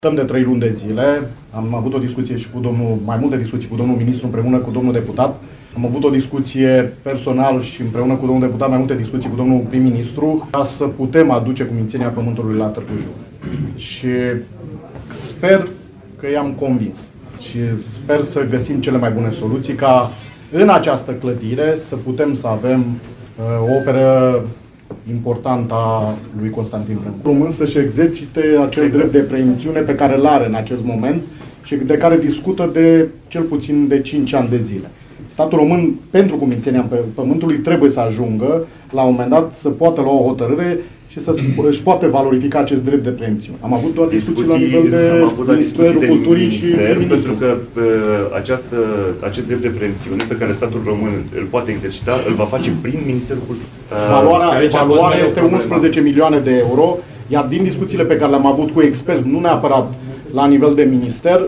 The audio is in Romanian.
Stăm de 3 luni de zile, am avut o discuție și cu mai multe discuții cu domnul ministru împreună cu domnul deputat. Am avut o discuție personal și împreună cu domnul deputat mai multe discuții cu domnul prim-ministru ca să putem aduce cumințenia pământului la Târgu Jiu. Și sper că i-am convins și sper să găsim cele mai bune soluții ca în această clădire să putem să avem o operă importantă a lui Constantin Brâncu. Român să-și exercite acel drept de preemțiune pe care îl are în acest moment și de care discută de cel puțin de 5 ani de zile. Statul român, pentru cumințenia pământului, trebuie să ajungă la un moment dat să poată lua o hotărâre și să își poate valorifica acest drept de preemțiune. Am avut doar discuții la nivel de Ministerul Culturii și pentru că acest drept de preemțiune pe care statul român îl poate exercita, îl va face prin Ministerul Culturii. Valoarea este 11 milioane de euro, iar din discuțiile pe care le-am avut cu experți, nu neapărat la nivel de minister,